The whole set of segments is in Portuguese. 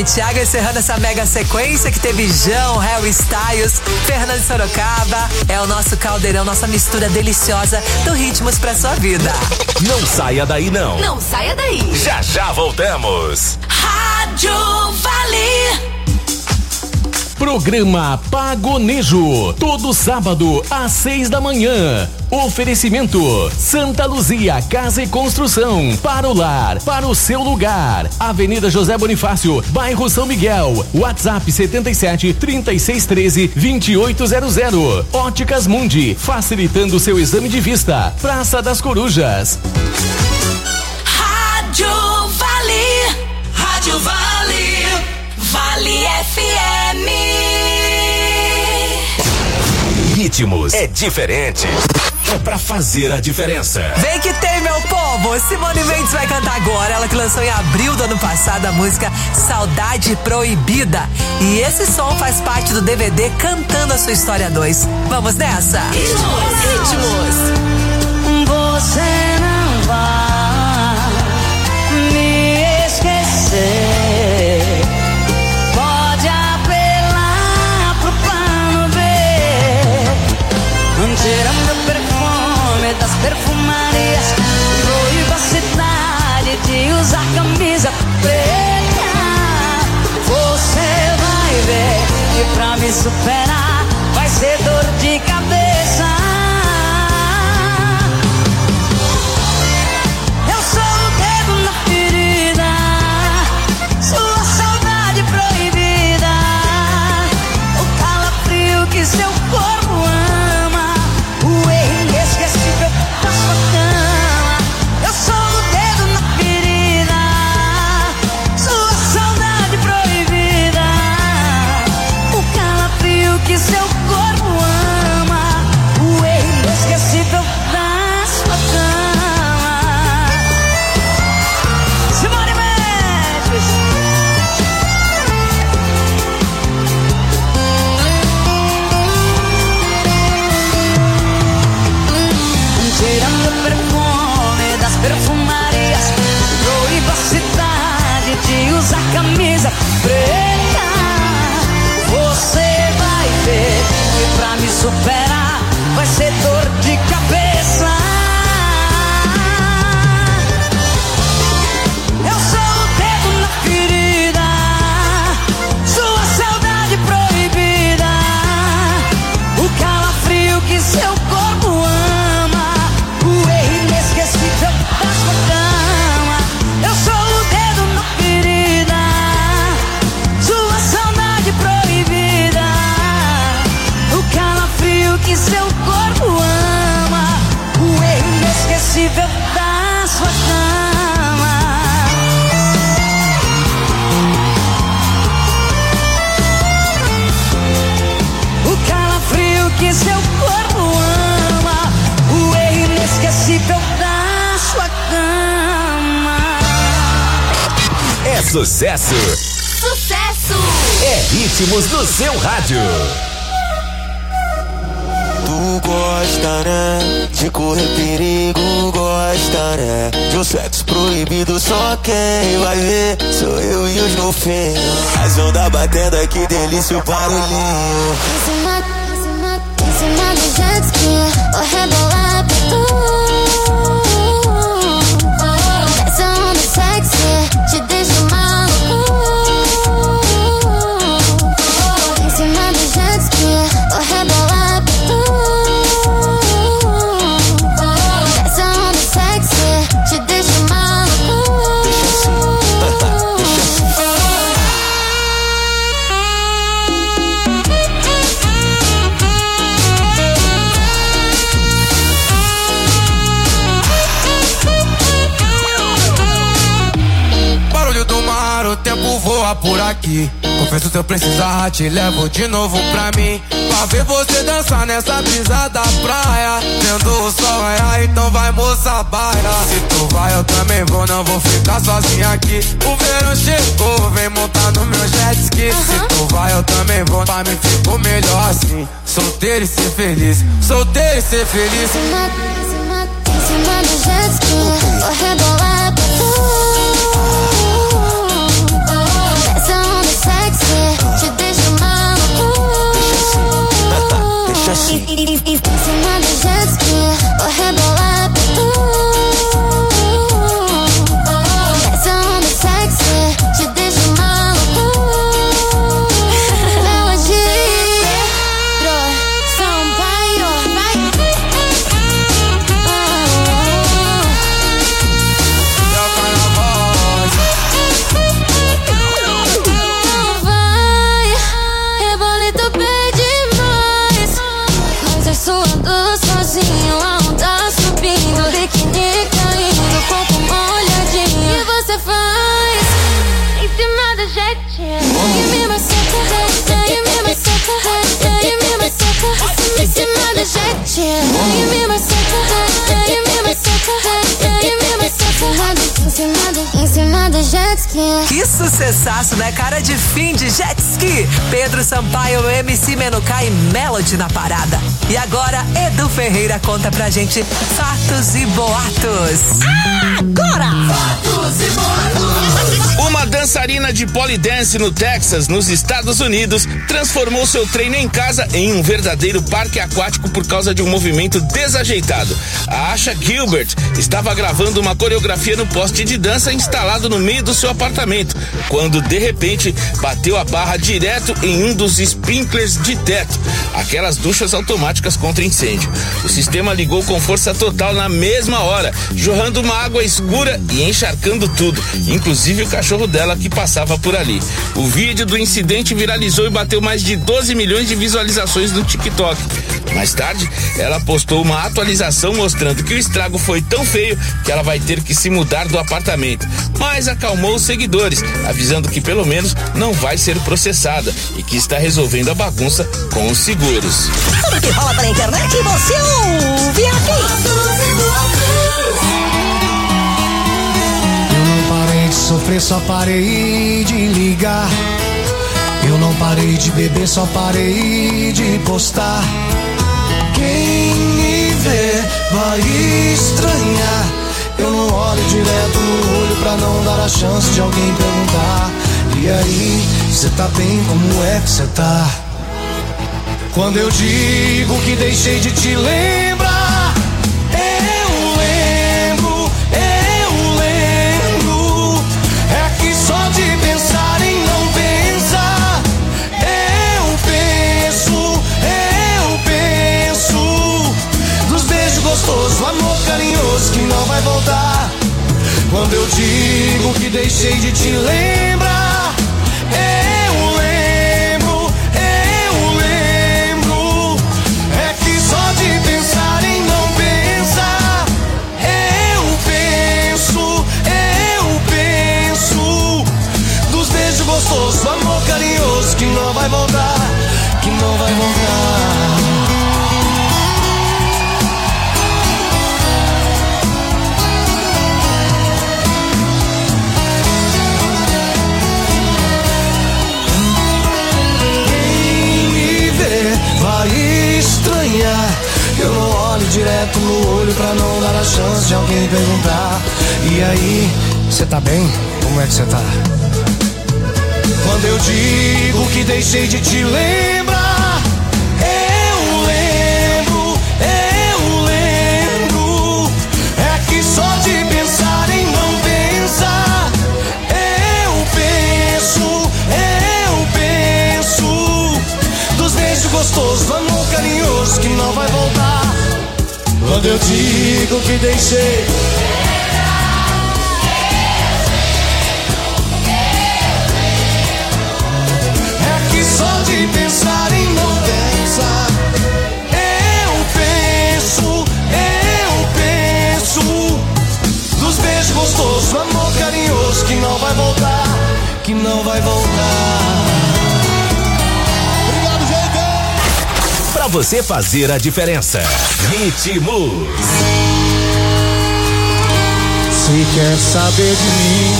Thiago encerrando essa mega sequência que teve João, Harry Styles, Fernando de Sorocaba. É o nosso caldeirão, nossa mistura deliciosa do Ritmos pra sua vida. Não saia daí, não. Não saia daí. Já já voltamos. Rádio Vale. Programa Pagonejo, todo sábado às 6 da manhã. Oferecimento Santa Luzia Casa e Construção, para o lar, para o seu lugar. Avenida José Bonifácio, bairro São Miguel. WhatsApp 77 3613 2800. Óticas Mundi, facilitando seu exame de vista. Praça das Corujas. Rádio Vale. Rádio Vale. Vale FM. Ritmos é diferente. É pra fazer a diferença. Vem que tem, meu povo! Simone Mendes vai cantar agora. Ela que lançou em abril do ano passado a música Saudade Proibida. E esse som faz parte do DVD Cantando a Sua História 2. Vamos nessa? Ritmos. Você não vai me esquecer. Pode apelar pro plano B. Tira meu perfume das perfumarias. Proíba a cidade de usar camisa preta. Você vai ver que pra me superar vai ser dor de cabeça. Eu sou o dedo na ferida, sua saudade proibida, o calafrio que seu corpo ama, o erro inesquecível da sua cama. Eu sou o dedo na ferida, sua saudade proibida, o calafrio que seu corpo ama, o erro inesquecível da sua cama. Simone Mendes. Tirando o perfume das perfumarias, proíba a cidade de usar camisa preta. Você vai ver que pra me superar vai ser dor de cabeça. Eu sou o dedo na ferida, sua saudade proibida, o calafrio que seu corpo ama, o erro inesquecível da sua cama. Eu sou o dedo na ferida, sua saudade proibida, o calafrio que seu corpo ama, o erro inesquecível da sua cama. O calafrio que seu corpo ama, o erro inesquecível da sua cama. É sucesso. Sucesso. É Ritmos no seu rádio. Tu gosta, né? De correr perigo, gosta, né? De um sexo proibido, só quem vai ver sou eu e os golfinhos. As ondas batendo, que delícia o barulhinho. Em cima do jet ski, vou rebolar pra tu. Essa onda sexy te deixa maluco. Em cima do jet ski, vou rebolar pra tu. Essa onda sexy te deixa maluco. Deixa assim, deixa assim. Barulho do mar, o tempo voa por aqui. Confesso se eu precisar, te levo de novo pra mim. Pra ver você dançar nessa brisa da praia. Vendo o sol raiar, então vai moça, baila. Se tu vai eu também vou, não vou ficar sozinha aqui. O verão chegou, vem montar no meu jet ski. Se tu vai eu também vou, pra mim ficou melhor assim. Solteiro e ser feliz, solteiro e ser feliz. Em cima do jet ski, vou rebolar pra tu. Essa onda Que sucessaço, né? Cara de fim de jet ski. Pedro Sampaio, MC Menucá e Melody na parada. E agora, Edu Ferreira conta pra gente fatos e boatos. Agora! Fatos e boatos. Uma dançarina de polidense no Texas, nos Estados Unidos, transformou seu treino em casa em um verdadeiro parque aquático por causa de um movimento desajeitado. A Asha Gilbert estava gravando uma coreografia no poste de dança instalado no meio do seu apartamento, quando de repente bateu a barra direto em um dos sprinklers de teto, aquelas duchas automáticas contra incêndio. O sistema ligou com força total na mesma hora, jorrando uma água escura e encharcando tudo, inclusive o cachorro dela que passava por ali. O vídeo do incidente viralizou e bateu mais de 12 milhões de visualizações no TikTok. Mais tarde, ela postou uma atualização mostrando que o estrago foi tão feio que ela vai ter que se mudar do apartamento, mas acalmou os seguidores, avisando que pelo menos não vai ser processada e que está resolvendo a bagunça com os seguros. Tudo que rola pela internet você ouve aqui. Eu não parei de sofrer, só parei de ligar. Eu não parei de beber, só parei de postar. Quem me vê vai estranhar. Eu não olho direto no olho pra não dar a chance de alguém perguntar: e aí, cê tá bem? Como é que cê tá? Quando eu digo que deixei de te lembrar, eu lembro. É que só de pensar em não pensar, eu penso dos beijos gostosos, amor carinhoso que não vai voltar. Quando eu digo que deixei de te lembrar, eu lembro. É que só de pensar em não pensar, eu penso dos beijos gostosos, amor carinhoso que não vai voltar, que não vai voltar. Vai estranhar. Eu não olho direto no olho pra não dar a chance de alguém perguntar: e aí, cê tá bem? Como é que cê tá? Quando eu digo que deixei de te lembrar, eu lembro. É que só de pensar em não pensar, eu penso dos beijos gostosos, amor carinhoso que não vai voltar. Quando eu digo que deixei, é que só de pensar em não pensar, eu penso dos beijos gostosos, amor carinhoso que não vai voltar, que não vai voltar. Pra você fazer a diferença. Ritmos. Se quer saber de mim,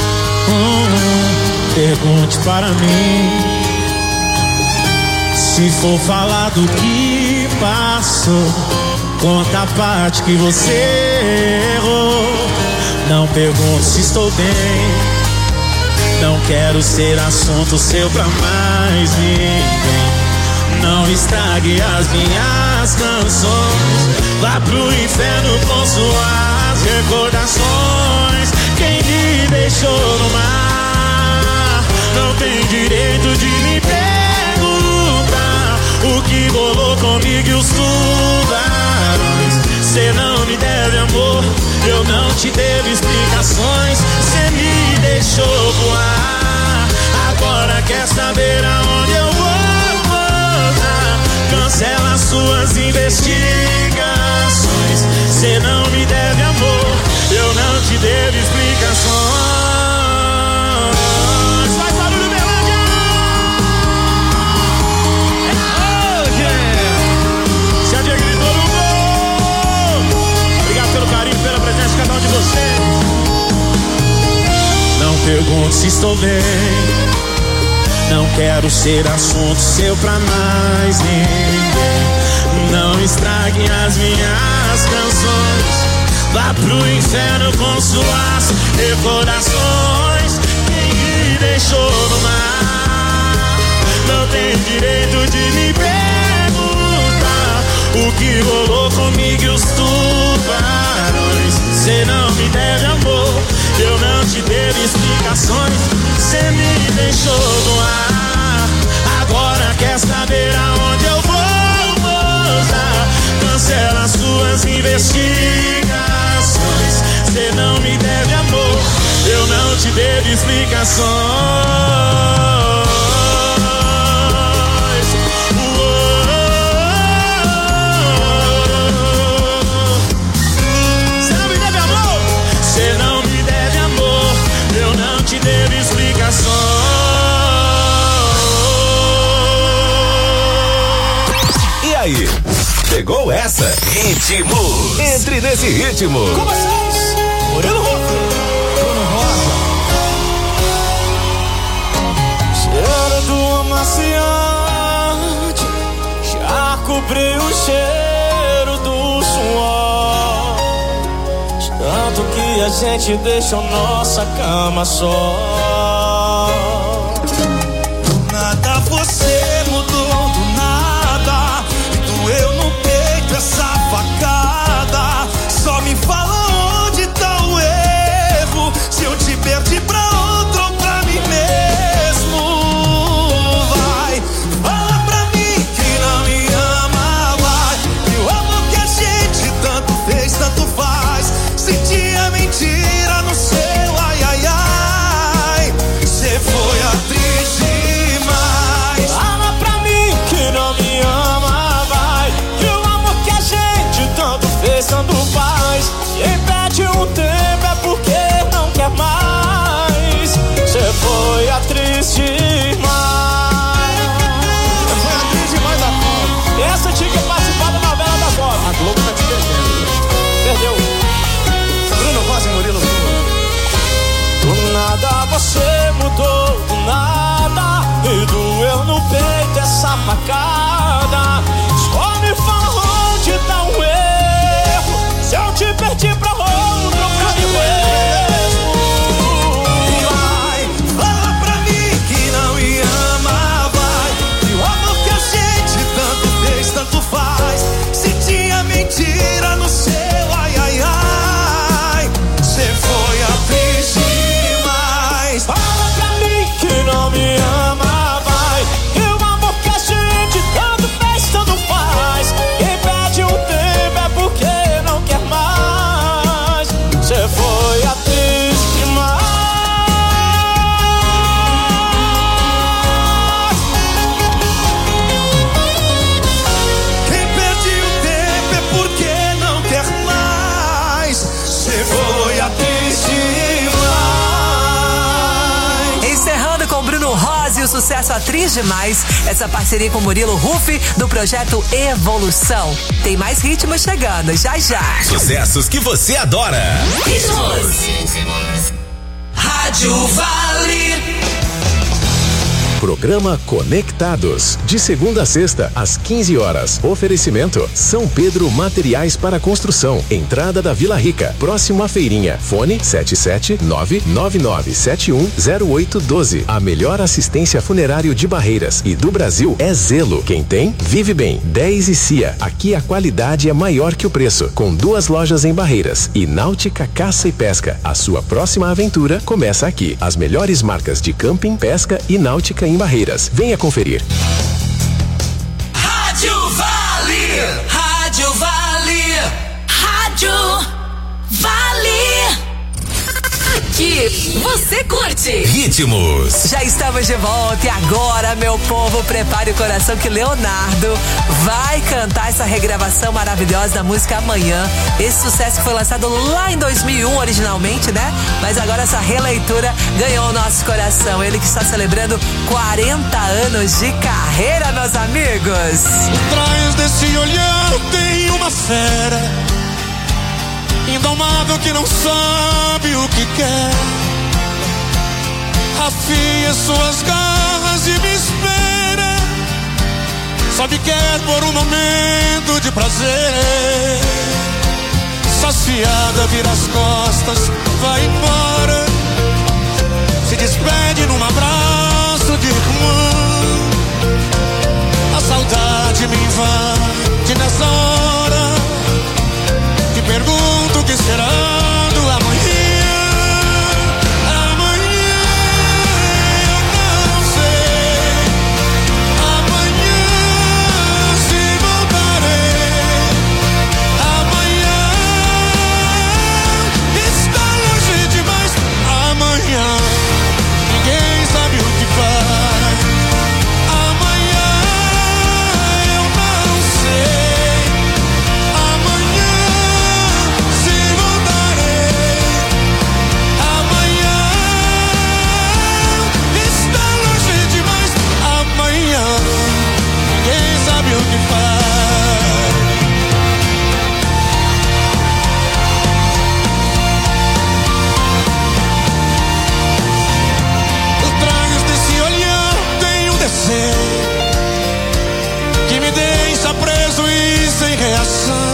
pergunte para mim. Se for falar do que passou, conta a parte que você errou. Não pergunte se estou bem, não quero ser assunto seu pra mais ninguém. Não estrague as minhas canções, vá pro inferno com suas recordações. Quem me deixou no mar não tem direito de me perguntar o que rolou comigo e os tubarões. Cê não me deve amor, eu não te devo explicações. Cê me deixou voar, agora quer saber aonde eu vou. Cancela suas investigações. Cê não me deve amor, eu não te devo explicações. Faz barulho, Belândia! Se a Dia gritou no gol. Obrigado pelo carinho, pela presença de cada um de vocês. Não pergunte pergunte se estou bem. Não quero ser assunto seu pra mais ninguém. Não estrague as minhas canções. Vá pro inferno com suas recordações. Quem me deixou no mar não tem direito de me perguntar o que rolou comigo e os tubarões. Cê não me deve amor, eu não te devo explicações. Cê me deixou no ar, agora quer saber aonde eu vou, moça? Cancela suas investigações. Cê não me deve amor, eu não te devo explicações. Você não me deve amor, eu não te devo explicações. E aí, pegou essa? Ritmos. Entre nesse ritmo. Começamos! Murilo Huff, Bruno Rosa. Cheiro do amaciante já cobriu o cheiro do suor. Tanto que a gente deixou nossa cama só. Do nada você mudou, do nada. Doeu no peito essa facada. Só me fala onde tá o erro. Se eu te perdi pra outro ou pra mim mesmo. Vai, fala pra mim que não me ama, vai. E o amor que a gente tanto fez, tanto faz. Sentia mentira no seu ai, ai, ai. Cê foi atriz demais. Fala pra mim que não me ama, vai. E o amor que a gente tanto fez, tanto faz. Quem perde um tempo é porque não quer mais. Cê foi atriz demais. Cê foi atriz demais da Globo. Essa tinha que participar da novela da Globo. A Globo tá te perdendo. Perdeu. Bruno Rosa e Murilo Huff. Do nada você mudou, do nada. E doeu no peito essa facada. Só me fala onde tá o erro. Se eu te perdi pra outro, pra mim mesmo. Vai, fala pra mim que não me ama, vai. E o amor que a gente tanto fez, tanto faz. Sentia mentira no seu ai, ai, ai. Cê foi atriz demais. Fala pra mim que não me ama, vai. E o amor que a gente tanto fez, tanto faz. Quem perde um tempo é porque não quer mais. Cê foi atriz demais. Quem perde o tempo é porque não quer mais. Cê foi atriz demais. Encerrando com Bruno Rosa e o sucesso Atriz Demais, essa parceria com Murilo Huff do projeto Evolução. Tem mais ritmos chegando, já já. Sucessos que você adora. Ritmos. Rádio Vale. Programa Conectados, de segunda a sexta, às 15 horas. Oferecimento: São Pedro Materiais para Construção, entrada da Vila Rica, próximo à feirinha. Fone 77999710812. A melhor assistência funerário de Barreiras e do Brasil é Zelo. Quem tem, vive bem. 10 e Cia. Aqui a qualidade é maior que o preço. Com 2 lojas em Barreiras e Náutica Caça e Pesca. A sua próxima aventura começa aqui. As melhores marcas de camping, pesca e náutica em Barreiras. Venha conferir. Rádio Vale. Rádio Vale. Rádio Vale. Aqui você curte. Ritmos. Já estamos de volta e agora, meu povo, prepare o coração que Leonardo vai cantar essa regravação maravilhosa da música Amanhã. Esse sucesso que foi lançado lá em 2001 originalmente, né? Mas agora essa releitura ganhou o nosso coração. Ele que está celebrando 40 anos de carreira, meus amigos. Atrás desse olhar tem uma fera indomável que não sabe o que quer. afia suas garras e me espera. Só me quer por um momento de prazer. Saciada, vira as costas, vai embora. Se despede num abraço de irmã. A saudade me invade nessa hora. Te pergunto o que será do amanhã. Ninguém sabe o que faz. Amanhã eu não sei. Amanhã se voltarei. Amanhã está longe demais. Amanhã ninguém sabe o que faz. Que me deixa preso e sem reação.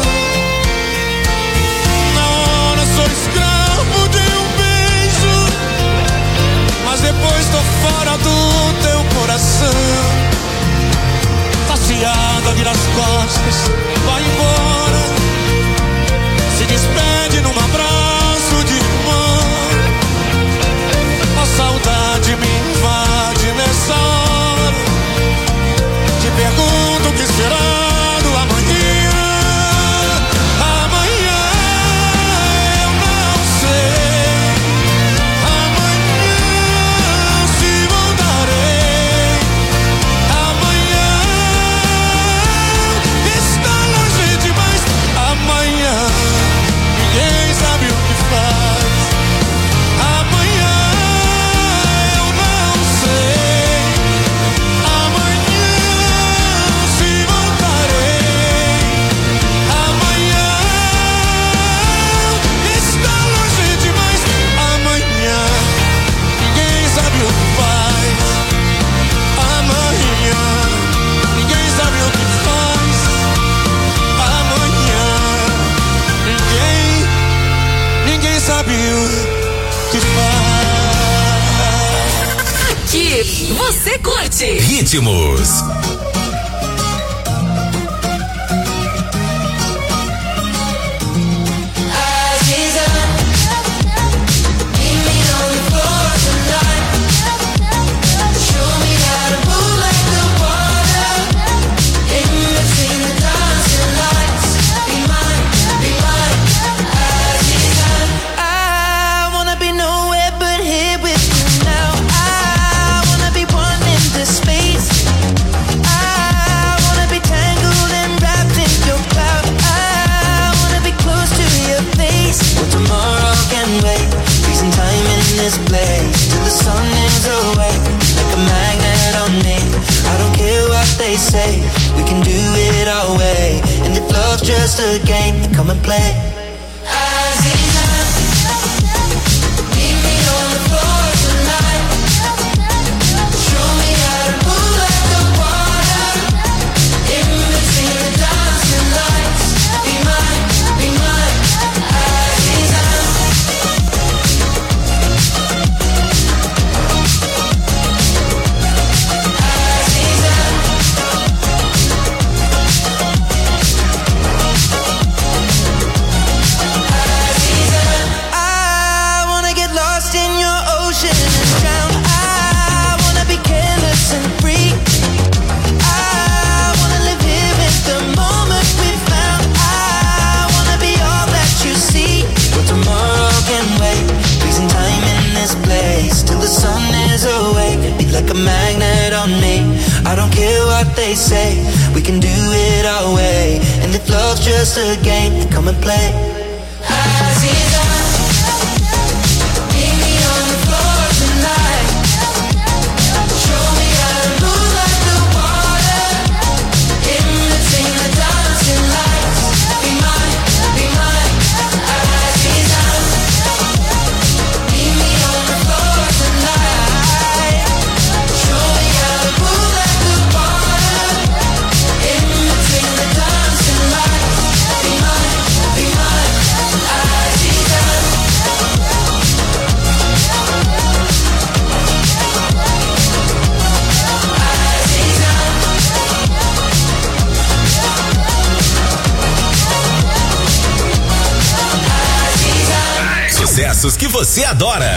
Na hora sou escravo de um beijo, mas depois tô fora do teu coração. Saciada, vira as costas, vai embora. Se despede num abraço de irmã. A saudade me invade nessa hora. Te pergunto o que será do amanhã. Amanhã eu não sei. Amanhã se voltarei. Amanhã está longe demais. Amanhã ninguém sabe o que faz. Amanhã eu não sei. Amanhã se voltarei. Amanhã está longe demais. Amanhã ninguém sabe o que faz. Amanhã ninguém sabe o que faz. Amanhã ninguém sabe o que faz. Aqui você curte Ritmos. Say we can do it our way, and if love's just a game, then come and play. Meet me on the floor tonight. Show me how to move like the water. In between the dancing lights. Be mine, be mine. Like a magnet on me. I don't care what they say. We can do it our way. And if love's just a game, then come and play. Meet me on the floor tonight. Show me how to move like the water. In between the dancing lights. Be mine, be mine. Meet me on the floor tonight. sucessos que você adora.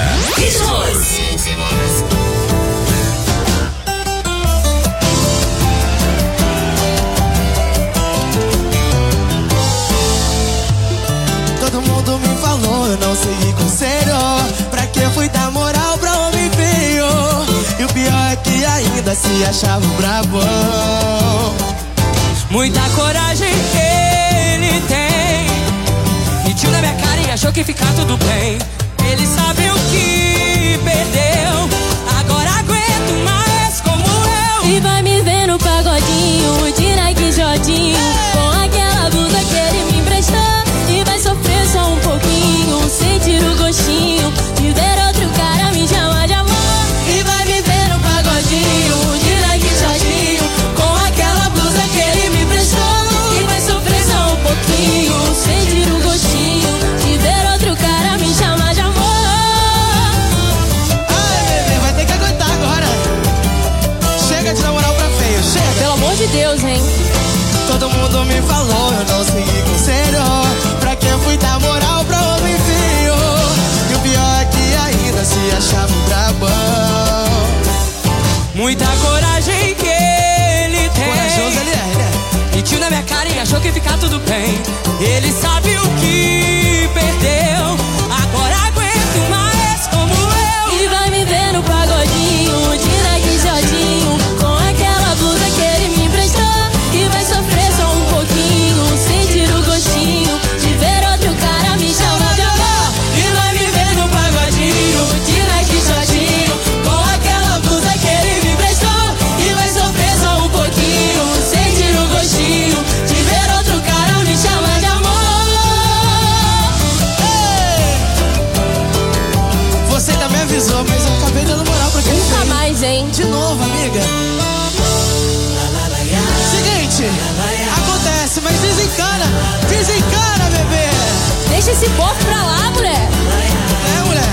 Todo mundo me falou, eu não segui conselho. Pra que fui dar moral pra homem feio? E o pior é que ainda se achava brabão. Muita coragem ele tem. Mentiu na minha cara e achou que ficar tudo bem. Ele sabe o que perdeu. Agora aguento mais como eu. E vai me ver no pagodinho de Nike Jodinho, com aquela blusa que ele me emprestou. E vai sofrer só um pouquinho, sentir o gostinho de ver outro cara me chamar de amor. E vai me ver no pagodinho de Nike Jodinho, com aquela blusa que ele me emprestou. E vai sofrer só um pouquinho, sentir o gostinho de ver outro cara me chamar de amor. Ai, bebê, vai ter que aguentar agora. Chega de dar moral pra feio, chega. Pelo amor de Deus, hein? Todo mundo me falou, eu não segui conselho. Pra que fui dar moral pra homem feio? E o pior é que ainda se achava um brabão. Muita coragem que ele tem. Corajoso ele é, né? Mentiu na minha cara e achou que ficar tudo bem. Ele sabe o que perdeu. Agora aguento mais como eu. E vai me ver no pagodinho de Nike Jodinho, com aquela blusa que ele me emprestou. E vai sofrer só um pouquinho, sentir o gostinho de ver outro cara me chamar de amor. E vai me ver no pagodinho de Nike Jodinho, com aquela blusa que ele me emprestou. E vai sofrer só um pouquinho, sentir o gostinho de ver outro cara me chamar de amor. Ei! Você ainda me avisou, mas eu acabei dando moral pra quem Nunca fez. mais, hein? De novo, amiga. Seguinte, acontece, mas desencana. Desencana, bebê. Deixa esse povo pra lá, mulher. É, mulher.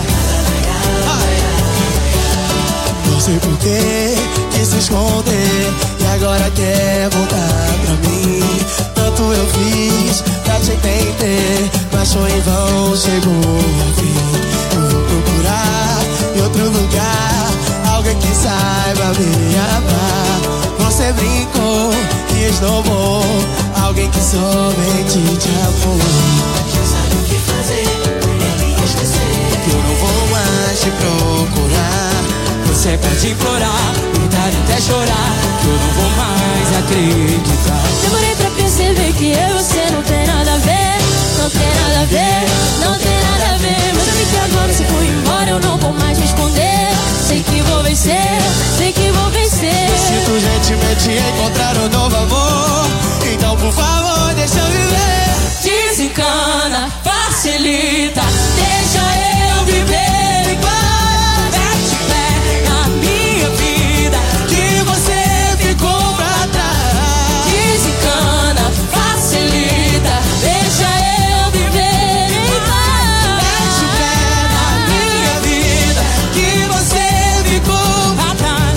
Não sei por que quis se esconder e agora quer voltar pra mim. Tanto eu fiz pra te entender, mas foi em vão, chegou o fim. Eu vou procurar em outro lugar alguém que saiba me amar. Você brincou e esnobou alguém que somente te amou. Sabe o que fazer, ele esquecer que eu não vou mais te procurar. Você pode implorar, gritar até chorar, que eu não vou mais acreditar. Demorei pra perceber que eu e você não tem nada a ver. Não tem nada a ver, não tem nada a ver. Mas eu vi que agora se for embora eu não vou mais me esconder. Sei que vou vencer, sei que vou vencer. Sinto gentilmente encontrar um novo amor, então por favor deixa eu viver. Desencana, facilita, deixa eu viver em paz. Mete o pé na minha vida, que você ficou pra trás. Desencana, facilita, deixa eu viver em paz. Mete o pé na minha vida, que você ficou pra trás.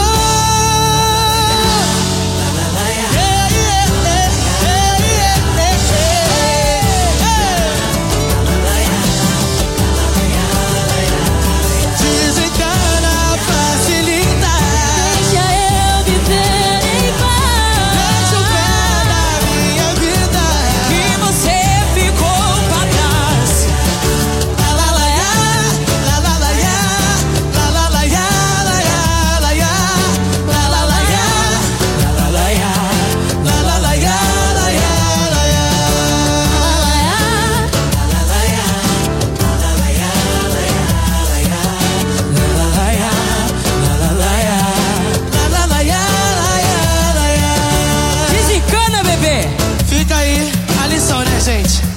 Desencana, facilita, Deixa eu viver em paz. mete o pé na minha vida, Que você ficou pra trás. la la la ya, la la la ya, la la la ya, la ya la ya, la la la ya, la la la ya, la la la ya, la ya la ya, la la ya, la ya. Desencana, bebê. Fica aí a lição, né, gente?